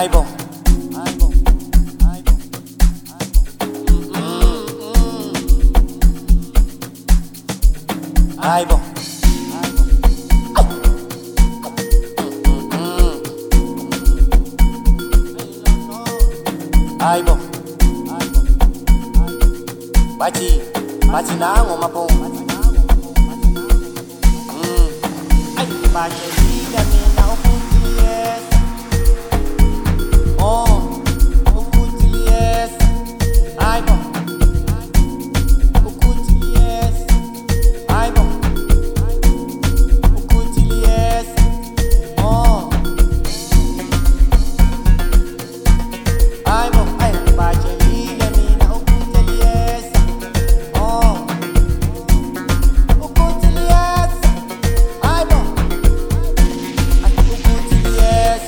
Aibo, Aibo, Aibo, Bachi nango mapo. Bachi liga mina ukutilies. Oh, ukutilies. Aibo, ukutilies. Aibo, ukutilies. Oh, Aibo, bachi liga mina ukutilies. Oh, ukutilies. Aibo, ukutilies.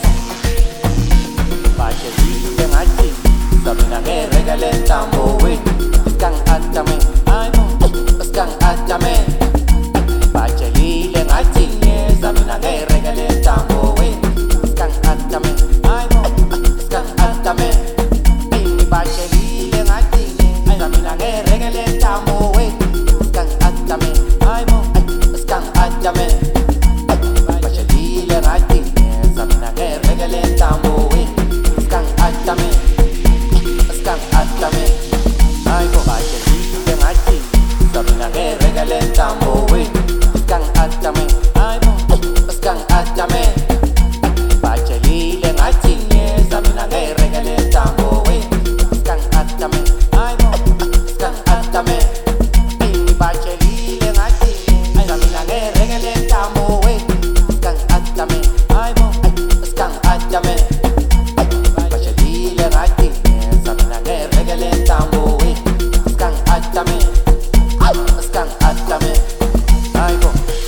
Bachi liga ngaji, sabi na regale tambo we. Iskang atame, Aibo, iskang atame. Bachi liga ngaji, sabi na regale tambo we. Iskang atame, Aibo, iskang atame. Bachi liga ngaji, sabi na regale tambo we. Iskang atame, Aibo, iskang atame. Bachi liga ngaji, sabi na regale tambo we. Iskang atame, iskang atame. Aibo, bachi liga ngaji, sabi na regale tambo we. Iskang atame, Aibo, iskang atame. Bachi liga ngaji, sabi na regale tambo we. Iskang atame, Aibo, iskang atame. Bachi liga ngaji, sabi na regale tambo we. Iskang atame, Aibo, iskang atame. Bachi liga ngaji, sabi na regale tambo we. Iskang atame, iskang atame. Aibo.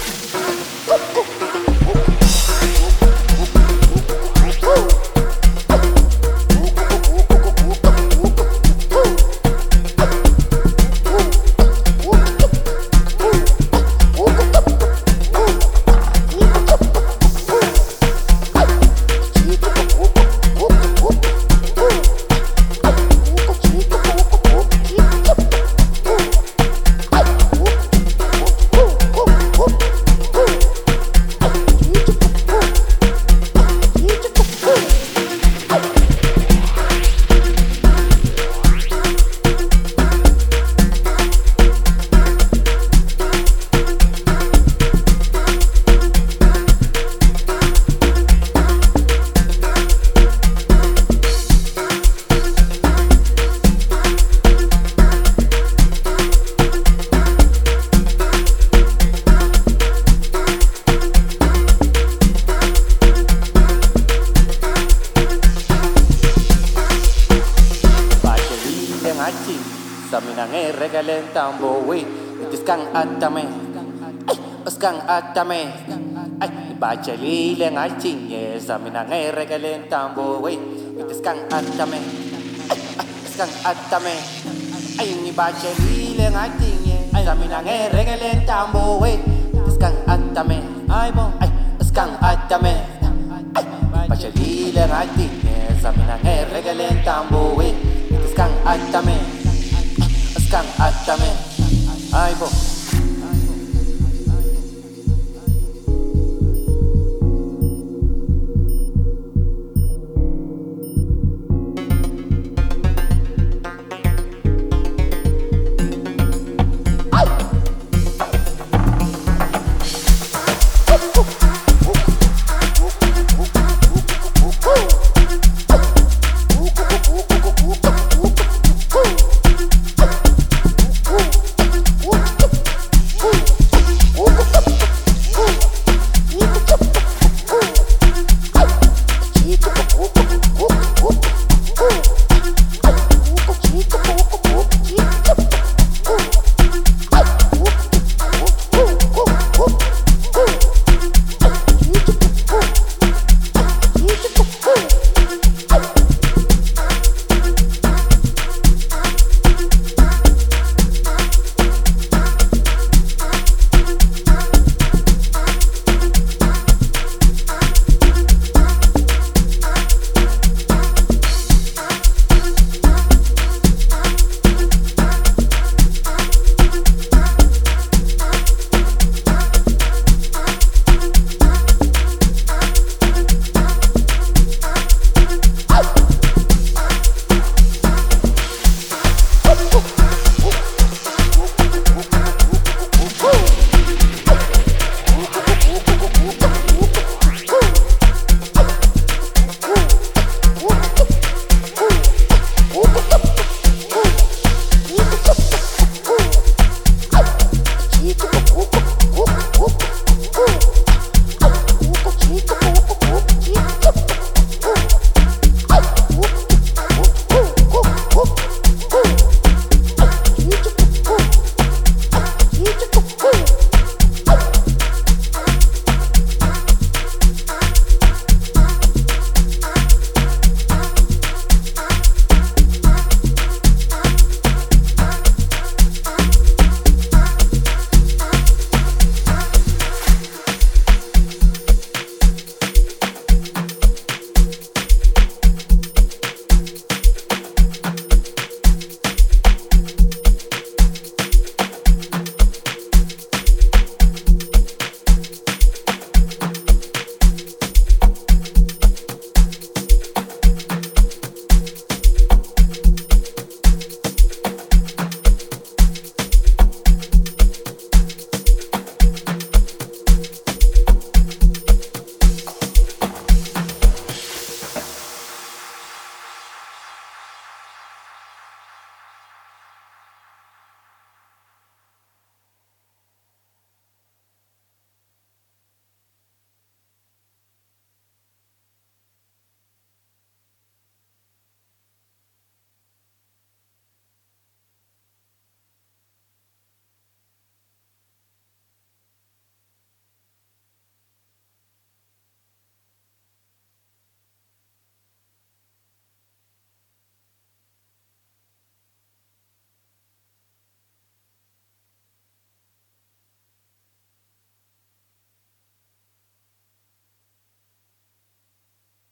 Samina regale tambo we. Iskang atame, iskang atame. Bachi liga ngaji, samina regale tambo we. Iskang atame, iskang atame. Ni bachi liga ngaji, samina regale tambo we. Iskang atame, Aibo, iskang atame. Bachi liga ngaji, samina regale tambo we. Iskang atame, iskang atame. Aibo.